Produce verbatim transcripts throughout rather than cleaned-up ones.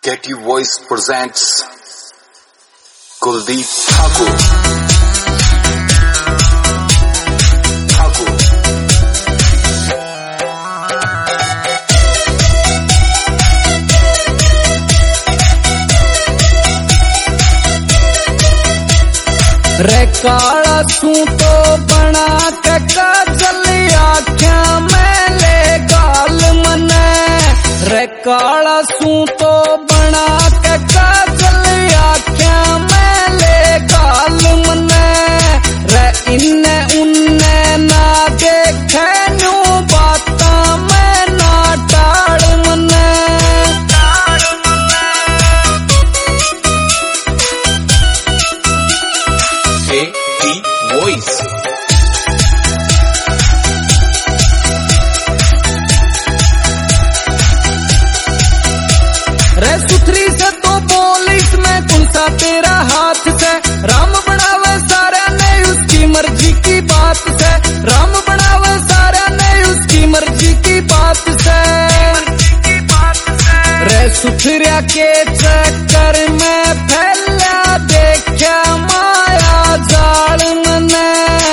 Getty Voice presents Kuldeep Thakur. Thakur. रे काला तू तो बना के काजल आख्या में ले गाल मने। रे काला तू तो बना के काजल आख्या में ले गाल मने। रे इन्ने उन्ने ना देखे नू बाता में ना टाड़ मने। Getty Voice. रे सुथरी से तो बोल इसमें कौन सा तेरा हाथ से। राम बनावे सारा ने उसकी मर्जी की बात से। राम बनावे सारा ने उसकी मर्जी की बात से। रे सुथरिया के चक्कर में फैला देखा माया जाल मने।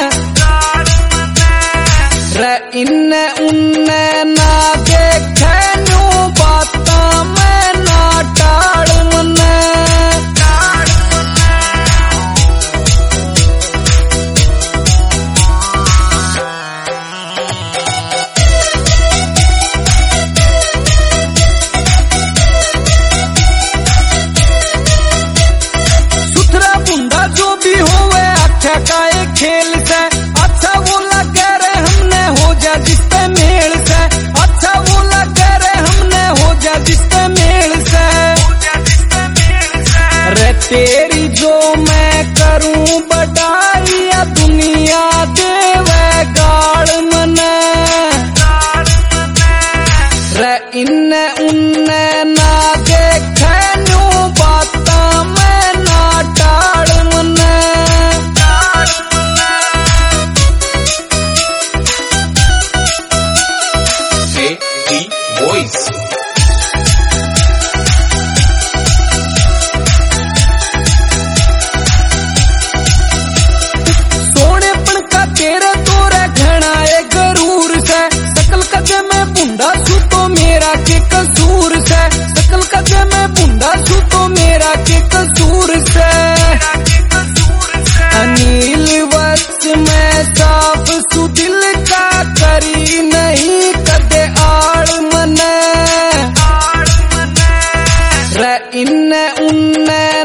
रे इन्ने उन्ने ना देखे नू बाता में ना टाड़ मने। सुथरा बुंदा जो भी होवे अच्छा का एक खेल से। अच्छा वो लगे रे हमने हो जा जिसपे मेल से। अच्छा वो लगे रे हमने हो जा जिसपे मेल से। रे तेरी जो मैं करूं बढ़ाई या दुनिया देवे गाड़ मने। रे इन्ने उन्ने ना देखे नू बाता में ना टाड़ मने। Getty Voice. सोनेपन का तेरे तो रखना है गरूर से। सकल कदे में बुंदा सू तो मेरा के कसूर से। सकल कदे में बुंदा सू तो मेरा के कसूर से। अनिल वक्त में साफ सु दिल का करी नहीं कदे आड़ मने। रे इन्ने उन्ने